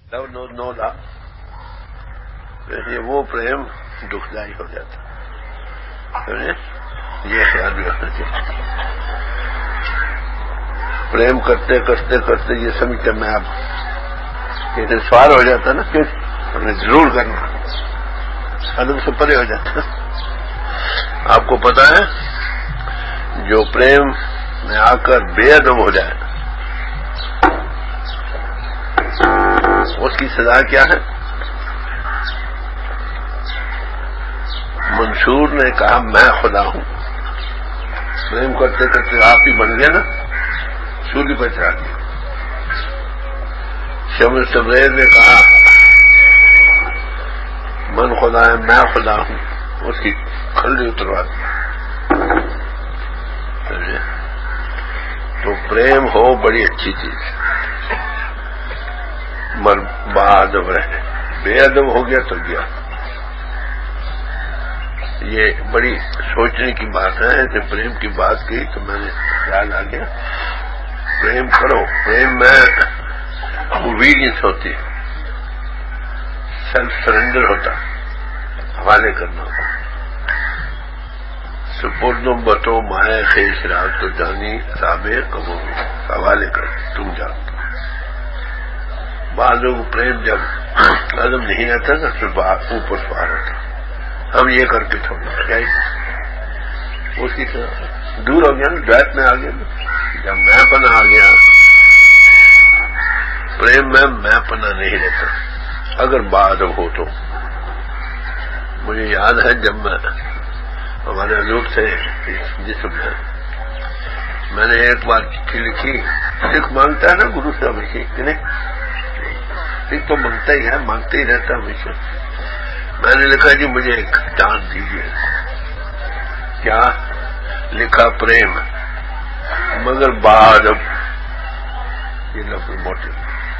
نو لا وہ پریم دکھ دائی ہو جاتا. یہ خیال بھی رکھنا چاہیے. پریم کرتے کرتے کرتے یہ سمجھتے میں اب یہ سوال ہو جاتا نا کہ ہمیں ضرور کرنا ادب سے پرے ہو جاتا. آپ کو پتا ہے جو پریم میں آ کر بے ادب ہو جائے اس کی سزا کیا ہے؟ منصور نے کہا میں خدا ہوں. پریم کرتے کرتے آپ ہی بن گئے نا، سولی پر چڑھا دیا. شمس تبریز نے کہا من خدا ہے میں خدا ہوں، اس کی کھلڑی اتروا دی. تو پریم ہو بڑی اچھی چیز، بادب رہے. بے ادب ہو گیا تو گیا. یہ بڑی سوچنے کی بات ہے. ایسے پریم کی بات کی تو میں نے خیال آ گیا پریم کرو. پریم میں اوبیڈینس ہوتی، سیلف سرنڈر ہوتا، حوالے کرنا ہوتا. سپردم بتو مائے خیش رات تو جانی تابے کبو حوالے کر تم جانتے. بعض لوگ پریم جب عدم نہیں آتا نا پھر بات اوپر سوار ہوتا. ہم یہ کر کے چھوڑنا کیا اس کی دور ہو گیا نا، ڈیت میں آ گیا نا. جب میں پنا آ گیا پریم میں پنا نہیں رہتا اگر بعد ہو تو. مجھے یاد ہے جب ہمارے لوگ تھے جسم میں نے ایک بار چٹھی لکھی. سکھ مانگتا ہے نا گرو سے ہمیشہ کہ نہیں، سکھ تو مانگتا ہی ہے، مانگتے ہی رہتا ہمیشہ. میں نے لکھا جی مجھے ایک دان دیجیے. کیا لکھا؟ پریم مگر بعد اب یہ لفظ موٹے.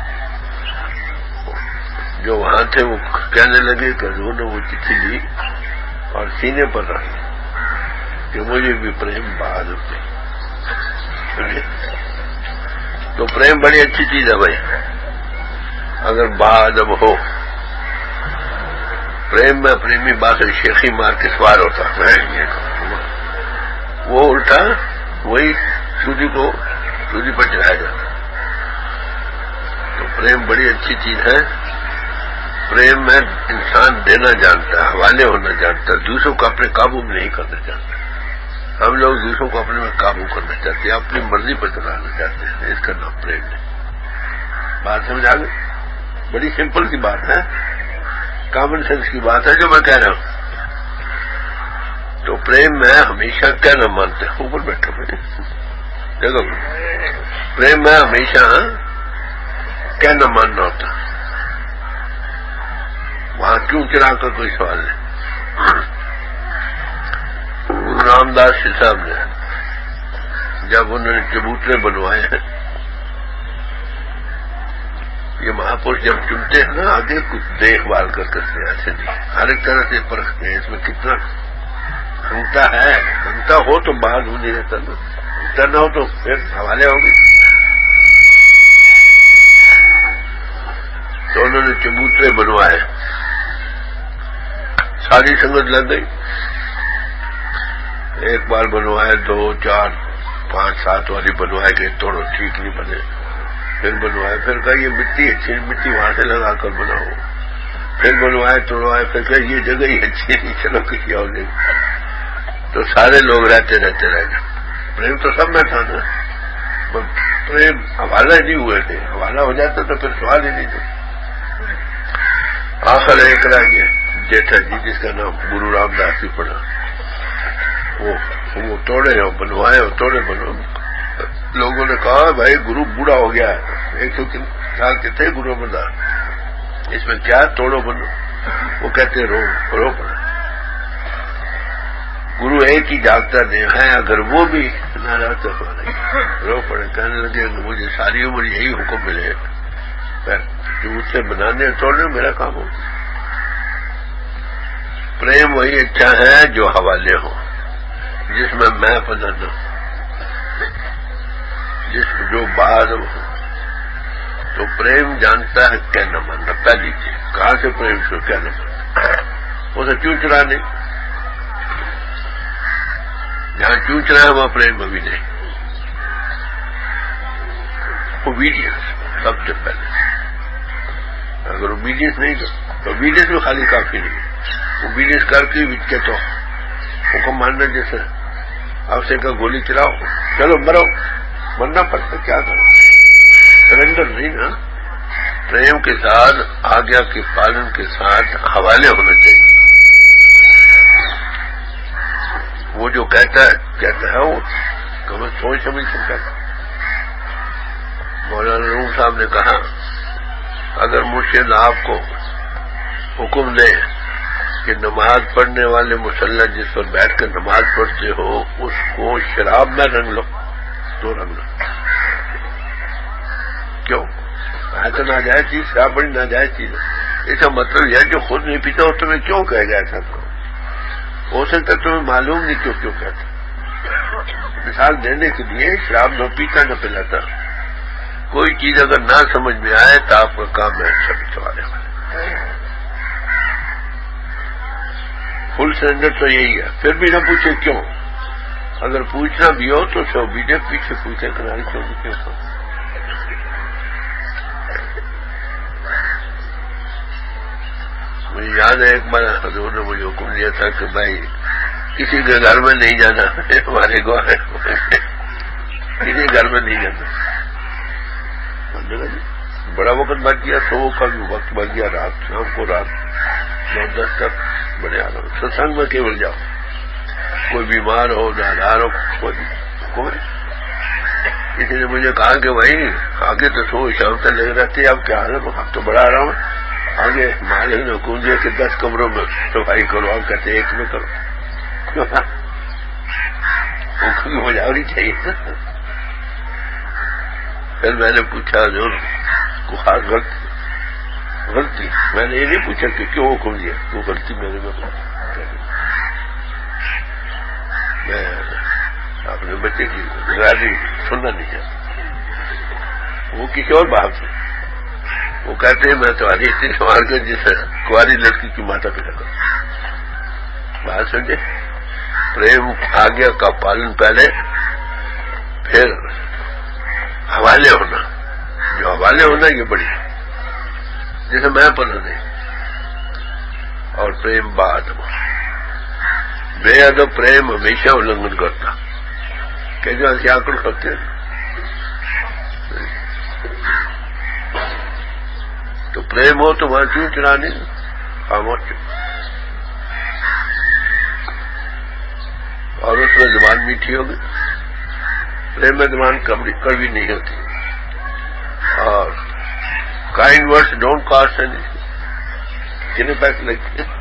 جو وہاں تھے وہ کہنے لگے کہ انہوں نے وہ چٹھی لی اور سینے پر رکھ کہ مجھے بھی پریم بعد اب دے. تو پریم بڑی اچھی چیز ہے بھائی اگر بعد اب ہو. پریم میں پریمی بات شیخی مار کے سوار ہوتا وہ الٹا وہی سودی پر چڑھایا جاتا. تو پریم بڑی اچھی چیز ہے. پریم میں انسان دینا جانتا ہے، حوالے ہونا جانتا ہے، دوسروں کو اپنے قابو میں نہیں کرنا چاہتا. ہم لوگ دوسروں کو اپنے میں قابو کرنا چاہتے ہیں، اپنی مرضی پر چلانا چاہتے ہیں. اس کا نام پریم نہیں. بات سمجھ آ گئی؟ بڑی سمپل سی بات ہے، کامن سینس کی بات ہے جو میں کہہ رہا ہوں. تو پریم میں ہمیشہ کیا نہ مانتے اوپر بیٹھے ہوئے دیکھو. پریم میں ہمیشہ کیا نہ ماننا ہوتا. وہاں کیوں چلا کر کوئی سوال نہیں. گرو رام داس جی صاحب نے جب انہوں نے چبوترے بنوائے ہیں، یہ مہاپرش جب چنتے ہیں نا آگے کچھ دیکھ بھال کر کرتے ہیں، ایسے نہیں ہر ایک طرح سے پرکھتے ہیں اس میں کتنا ہنگتا ہے. ہنگتا ہو تو باہر ہو نہیں رہتا نا، ہنگتا نہ ہو تو پھر حوالے ہوگی. تو انہوں نے چبوترے بنوائے، ساری سنگت لگ گئی. ایک بار بنوائے، 2 4 5 7 والی بنوائے کہ توڑو ٹھیک نہیں بنے. پھر بنوائے، پھر کہا یہ مٹی اچھی ہے، مٹی وہاں سے لگا کر بناؤ. پھر بنوائے توڑوائے، پھر کہ یہ جگہ ہی اچھی نہیں، چلو کسی اور جگہ. تو سارے لوگ رہتے رہ گئے. پریم تو سب میں تھا نا، پریم حوالہ نہیں ہوئے تھے. حوالہ ہو جاتا تو پھر سوال ہی نہیں تھا. آخر ایک رہ گیا جیٹھا جی جس کا نام گرو رام داس جی پڑا. وہ توڑے ہو بنوائے ہو توڑے بنو. لوگوں نے کہا بھائی گرو بوڑھا ہو گیا ہے، 103 سال کے تھے گرو بندہ، اس میں کیا توڑو بنو. وہ کہتے رو پڑے. گرو ایک ہی جاگتا دیکھ ہے، اگر وہ بھی ناراض تو رو پڑے. کہنے لگے مجھے ساری عمر یہی حکم ملے چبوترے بنانے اور توڑنے میرا کام ہو. پریم وہی اچھا ہے جو حوالے ہو، جس میں پنا نہ ہو، جو بعد ہو. تو پریم جانتا ہے کہنا ماننا. پہلی چیز کہاں سے پریم شروع کہنا ماننا. اسے چونچنا نہیں. جہاں چونچنا ہے وہاں پریم ابھی نہیں. اوبیڈینس سب سے پہلے. اگر اوبیڈینس نہیں تو اوبیڈینس بھی خالی کافی نہیں. اوبیڈینس کر کے کے تو حکم ماننا جیسے آپ سے کہا گولی چلاؤ چلو مرو مرنا پڑتا کیا کرو. سرنڈر نہیں نا. پریم کے ساتھ آگیا کے پالن کے ساتھ حوالے ہونا چاہیے. وہ جو کہتا ہے وہ کبھی سوچ سمجھ سکتا ہے. مولانا روم صاحب نے کہا اگر مرشد آپ کو حکم دے کہ نماز پڑھنے والے مسلح جس پر بیٹھ کر نماز پڑھتے ہو اس کو شراب میں رنگ لو تو رنگ لو. کیوں؟ ہے تو ناجائز چیز. شراب بڑی ناجائز چیز ہے. اس کا مطلب یہ جو خود نہیں پیتا ہو تمہیں کیوں کہے گا ایسا کرو. ہو سکتا ہے تمہیں معلوم نہیں کیوں کہتا. مثال دینے کے لیے شراب نہ پیتا نہ پلاتا. کوئی چیز اگر نہ سمجھ میں آئے تو آپ کا کام ہے اچھا پچھوانے والے. فل سرنڈر تو یہی ہے. پھر بھی نہ پوچھے کیوں. اگر پوچھنا بھی ہو تو سو بیٹے پیچھے پوچھے کنارے کیوں کیوں. مجھے یاد ہے ایک بار حضور نے مجھے حکم دیا تھا کہ بھائی کسی کے گھر میں نہیں جانا. ہمارے گاؤں ہے کسی گھر میں نہیں جانا. بڑا وقت بچ گیا تو کا بھی وقت بچ گیا. رات شام کو رات 9-10 تک بڑے آرام. ستسنگ میں کیول جاؤ. کوئی بیمار ہو نادار ہو کوئی. کسی نے مجھے کہا کہ بھائی آگے تو سو شام تک لگ رہتے اب کیا حال ہے. اب تو بڑا آرام ہے. آگے مالک نے حکم دیا کہ 10 کمروں میں صفائی کرو. آپ کہتے ایک میں کرو. حکم کی مجاوری چاہیے. پھر میں نے پوچھا حضور کو خاص غلطی. میں نے یہ نہیں پوچھا کہ کیوں حکم دیا. وہ غلطی میرے میں اپنے بچے کی غلطی سننا نہیں چاہتا. وہ کسی اور بات سے وہ کہتے ہیں میں تمہاری اتنی سنوار کر جسے کنواری لڑکی کی ماتا پتا کروں. بات سمجھے. پریم آگیا کا پالن پہلے پھر حوالے ہونا. جو حوالے ہونا یہ بڑی جیسے میں پڑھنا نہیں. اور پریم بعد بے ادب پریم ہمیشہ النگن کرتا. کیسے آکڑ کرتے ہیں تو پریم ہو تو وہاں کیوں چڑھانے خاموش. اور اس میں زبان میٹھی ہوگی. پریم میں زبان کڑوی نہیں ہوتی. اور kind words don't cost any. کتنے پیسے لگتے ہیں.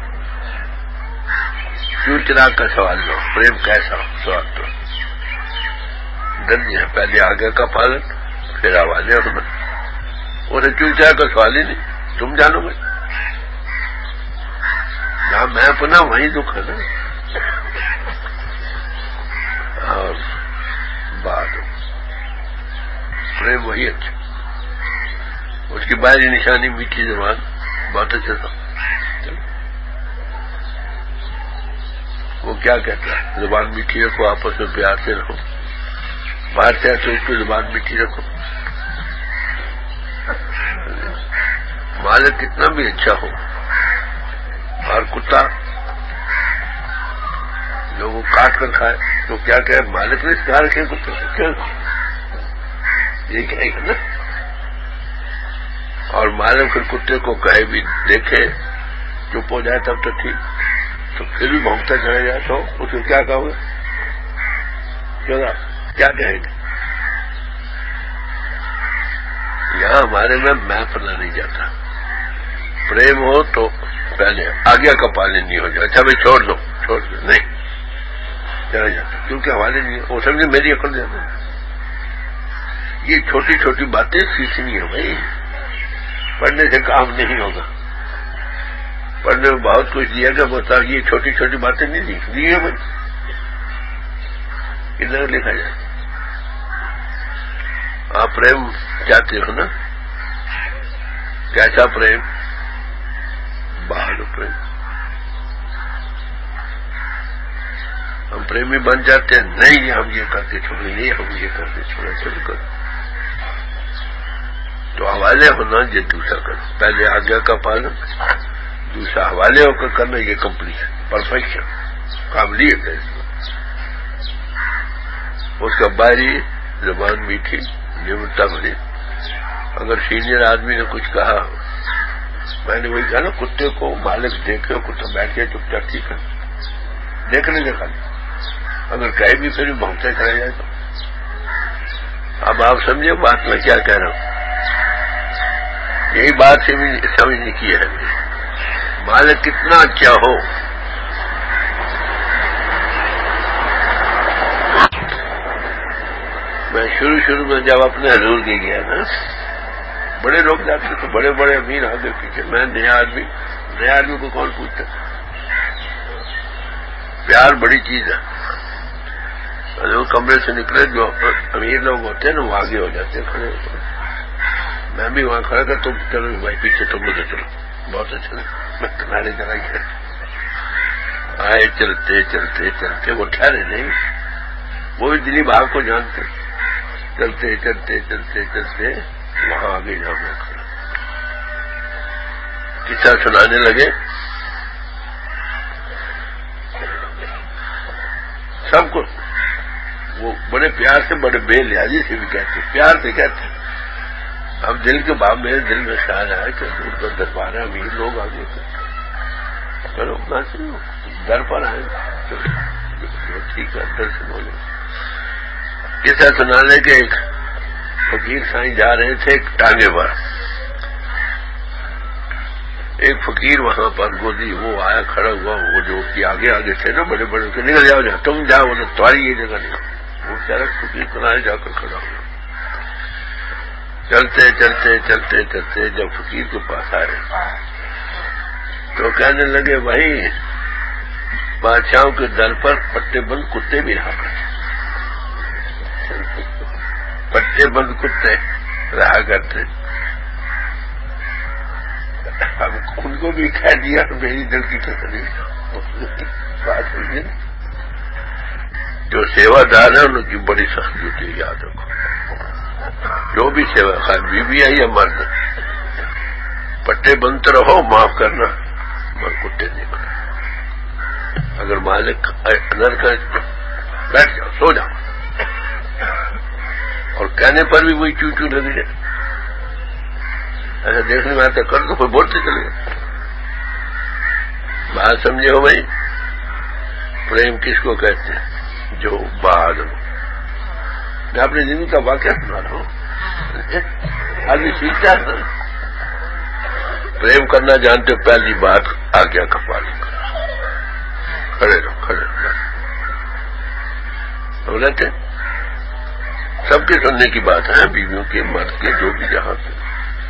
کیوں چراغ کا سوال لو. پریم کیسا سوال تو درج ہے. پہلے آگے کا پالن پھر حوالے ہونا. اسے کیوں چراغ کا سوال ہی نہیں. تم جانو گے. جہاں میں اپنا وہیں دکھ ہے نا. اور بات پریم وہی اچھا. اس کی باہری نشانی میٹھی زبان بہت اچھا تھا. وہ کیا کہتا ہے زبان میٹھی رکھو آپس میں پیار سے رہو. باہر سے آتے اس کی زبان میٹھی رکھو. مالک کتنا بھی اچھا ہو اور کتا لوگوں کاٹ کر کھائے تو کیا کہ مالک نے سکھا رکھے کتے کیا یہ کہے گا نا. اور مالک پھر کتے کو کہے بھی دیکھے چپ ہو جائے تب تو ٹھیک. تو پھر بھی بھونکتا چلا جائے تو اس کو کیا کہو گے. کیا کہیں گے. یہاں ہمارے میں پڑھنا نہیں جاتا. پریم ہو تو پہلے آگیا کا پالن نہیں ہو جائے. اچھا بھائی چھوڑ دو نہیں چلا جاتا کیونکہ حوالے نہیں. وہ سمجھے میری عقل جاتا. یہ چھوٹی چھوٹی باتیں سیکھنی ہے بھائی. پڑھنے سے کام نہیں ہوگا. پڑھنے میں بہت کچھ دیا گیا بتا. یہ چھوٹی چھوٹی باتیں نہیں سیکھ دی ہے بھائی. کدھر لکھا جائے. آپ پریم چاہتے ہو نا کیسا پریم؟ باہر پریم. ہم پریمی بن جاتے ہیں، نہیں ہم یہ کرتے چھوڑے، نہیں ہم یہ کرتے چھوڑا، چلو کر تو حوالے ہونا یہ دوسرا کر. پہلے آگیا کا پالن، دوسرا حوالے ہو کر کرنا، یہ کمپلیشن، پرفیکشن، قابلیت ہے اس میں. اس کا باہری زبان میٹھی، نمرتا بھری. اگر سینئر آدمی نے کچھ کہا، میں نے وہی کہا نا، کتے کو مالک دیکھے، کتا بیٹھ کے چپ چاپ ٹھیک ہے، دیکھنے کے خالی. اگر کہیں بھی پھر بھونکتے چلا جائے تو. اب آپ سمجھے بات میں کیا کہہ رہا ہوں؟ یہی بات سمجھنے کی ہے. مالک کتنا اچھا ہو، میں شروع میں جب اپنے حضور کے گیا نا، بڑے لوگ جاتے تھے، بڑے بڑے امیر آگے پیچھے، میں نیا آدمی کو کون پوچھتا؟ پیار بڑی چیز ہے. وہ کمرے سے نکلے، جو امیر لوگ ہوتے ہیں نا وہ آگے ہو جاتے ہیں، کھڑے ہوتے ہیں. میں بھی وہاں کھڑا تھا، تم چلو بھائی پیچھے، تم مجھے چلو. بہت اچھا میں کنارے چلا گیا. آئے چلتے چلتے چلتے، وہ ٹھہرے نہیں، وہ بھی دلی بھاگ کو جانتے. چلتے چلتے چلتے چلتے وہاں آگے جا میں کھڑا، قصہ سنانے لگے. سب کو وہ بڑے پیار سے، بڑے بے لحاظی سے بھی کہتے، پیار سے کہتے. اب دل کے بعد میرے دل میں خیال آیا کہ دور پر دربار ہے، امیر لوگ آگے تھے، چلو اپنا سنو، در پر آئے ٹھیک ہے، درشن ہو جائے. قصہ سنانے کے ایک فقیر سائیں جا رہے تھے ایک ٹانگے پر. ایک فقیر وہاں پر گودی وہ آیا کھڑا ہوا، وہ جو کہ آگے تھے نا بڑے بڑے، کہ نکل جاؤ جاؤ، تم جاؤ، وہ تمہاری یہ جگہ نہیں. وہ کہہ رہا فقیر کنارے جا کر کھڑا ہوا. چلتے چلتے چلتے چلتے جب فقیر کے پاس آئے تو کہنے لگے، بھائی بادشاہوں کے در پر پٹے بند کتے بھی رہا کرتے، پٹے بند کتے رہا کرتے. اب ان کو بھی کہہ دیا، میری دل کی تسلی بات ہوئی. جو سیوا دار ہے ان کی بڑی سختی ہوتی ہے، یاد رکھو. جو بھی سیوا، خیر بیوی ہے یا مرد، پٹے بنتے رہو، معاف کرنا، مگر کتے نہیں بنا. اگر مالک اندر کا بیٹھ جاؤ، سو جاؤ، اور کہنے پر بھی وہی چو چو لگے جائے. ایسا دیکھنے میں آتا کر دو، پھر بولتے چلے گئے. بات سمجھے ہو بھائی؟ پریم کس کو کہتے ہیں؟ جو بعد میں اپنی زندگی کا واقعہ سنا رہا ہوں. آدمی سیکھتا ہے نا. پریم کرنا جانتے ہو، پہلی بات آگیا کا پالن کرو. کھڑے رہو. رہتے سب کے سننے کی بات ہے، بیویوں کے، مرد کے، جو بھی جہاں سے.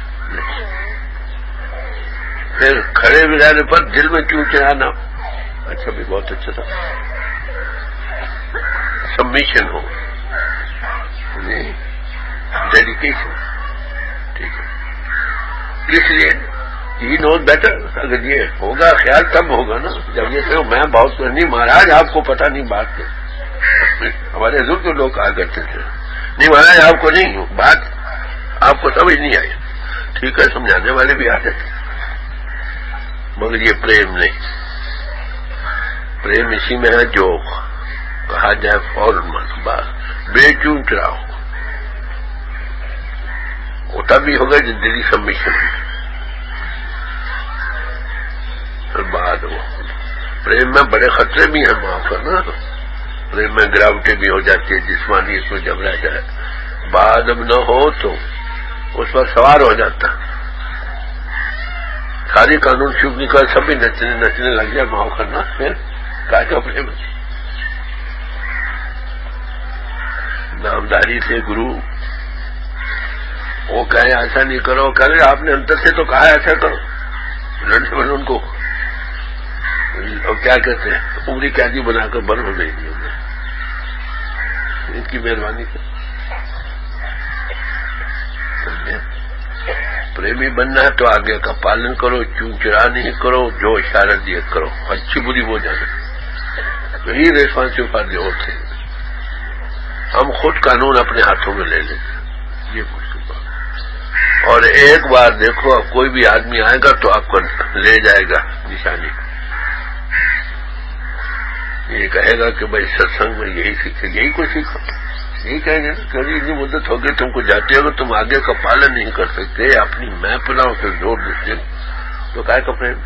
پھر کھڑے بجانے پر دل میں کیوں چڑھانا؟ اچھا بھی بہت اچھا تھا. سبمیشن ہو، ڈیڈیکیشن، ٹھیک ہے. اس لیے یہ نوٹ بیٹر. اگر یہ ہوگا خیال تب ہوگا نا جب یہ کہ میں بہت نہیں مہاراج آپ کو پتہ نہیں بات کے. ہمارے حضور کے لوگ کہا کرتے تھے، نہیں مہاراج آپ کو نہیں، بات آپ کو سمجھ نہیں آئی. ٹھیک ہے، سمجھانے والے بھی آتے تھے، مگر یہ پریم نہیں. پریم اسی میں ہے جو کہا جائے فوراً بات بے چون چراؤ. وہ تب بھی ہوگا جو دلی سبمیشن پھر بعد وہ. پریم میں بڑے خطرے بھی ہیں، معاف کرنا. پریم میں گراوٹیں بھی ہو جاتی ہے، جسمانی اس میں جب رہ جائے. بعد اب نہ ہو تو اس پر سوار ہو جاتا. ساری قانون شروع نہیں کر، سبھی نچنے لگ جائے، معاف کرنا. پھر کا پریم نامداری سے گرو وہ کہے ایسا نہیں کرو، کہ آپ نے انتر سے تو کہا ایسا کرو. لڑنے والے ان کو کیا کہتے ہیں، عمری قیدی بنا کر بند ہو گئی. ان کی مہربانی سے پریمی بننا ہے تو آگے کا پالن کرو، چونچرا نہیں کرو، جو اشارہ دیا کرو، اچھی بری وہ جانا. یہی responsive for the whole thing. ہم خود قانون اپنے ہاتھوں میں لے لیتے ہیں، یہ مشکل بات. اور ایک بار دیکھو، اب کوئی بھی آدمی آئے گا تو آپ کو لے جائے گا نشانی. یہ کہے گا کہ بھائی ستسنگ میں یہی سیکھے، یہی کوئی سیکھو. یہی کہیں گے کہ اتنی مدت ہو گئی تم کو جاتے ہو، تم آگے کا پالن نہیں کر سکتے، اپنی میں پلاؤ سے زور دیتے تو کیا کا پریم.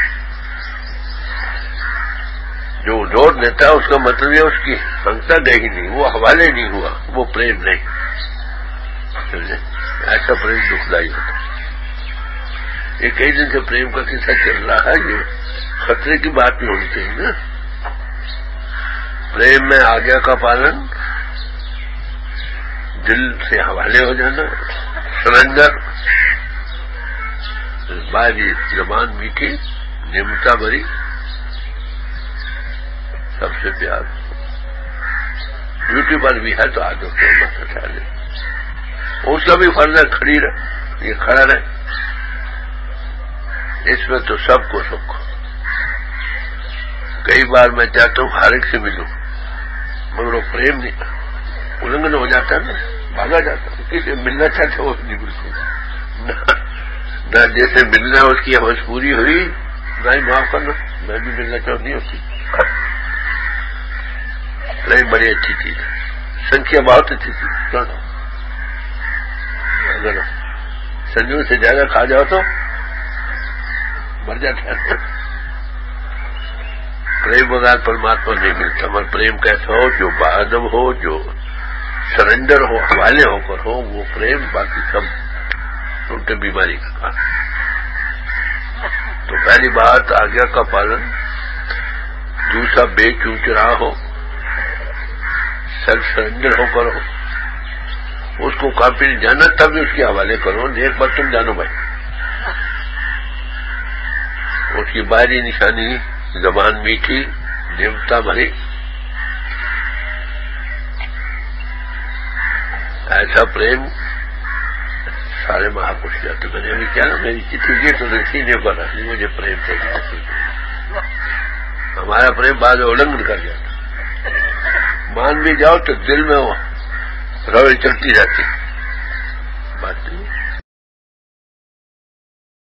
جو زور دیتا ہے اس کا مطلب یہ اس کی سنگتا گئی نہیں، وہ حوالے نہیں ہوا، وہ پریم نہیں. ایسا پریم دکھدائی ہوتا. یہ کئی دن سے پریم کا قصہ چل رہا ہے، یہ خطرے کی بات نہیں ہونی چاہیے نا. پریم میں آگیا کا پالن، دل سے حوالے ہو جانا، سرنڈر، باری زبان میٹھی، نمتا بری، سب سے پیار. ڈیوٹی پر بھی ہے تو آگے مت اٹھا لے. اس کا بھی فرض ہے کھڑی رہے، یہ کھڑا رہے. اس میں تو سب کو سکھ. کئی بار میں چاہتا ہوں ہر ایک سے ملوں، مگر وہ پریم نہیں، النگن ہو جاتا ہے نا، بھاگا جاتا ہے. کسی ملنا چاہتے وہ نہیں بالکل نہ جیسے ملنا اس کی حوث پوری ہوئی، نہ ہی معاف کرنا، میں بھی ملنا چاہوں نہیں ہوتی. پریم بڑی اچھی چیز ہے، سنکھیا بہت اچھی چیز. اگر سنجو سے زیادہ کھا جاؤ تو مر جاتا ہے. پریم بغیر پرماتما نہیں ملتا. مگر پریم کیسا ہو، جو باادب ہو، جو سرنڈر ہو، حوالے ہو کر ہو، وہ پریم. باقی سب ان کے بیماری کا کام. تو پہلی بات آگیا کا پالن، دوسرا بے چونچرا ہو، سیلف سرنڈر ہو کر ہو. اس کو کافی نہیں جانا تب بھی اس کے حوالے کرو. ایک بار تم جانو بھائی، اس کی باہری نشانی زبان میٹھی، نمتا بھری. ایسا پریم سارے مہاپرش کہتے. میں نے ابھی کیا نا، میری چٹھی کی تو سینے پر رکھنی، مجھے پریم چاہیے. ہمارا پریم بعد النگن کر جاتا. مان بھی جاؤ تو دل میں وہ روئے چلتی رہتی.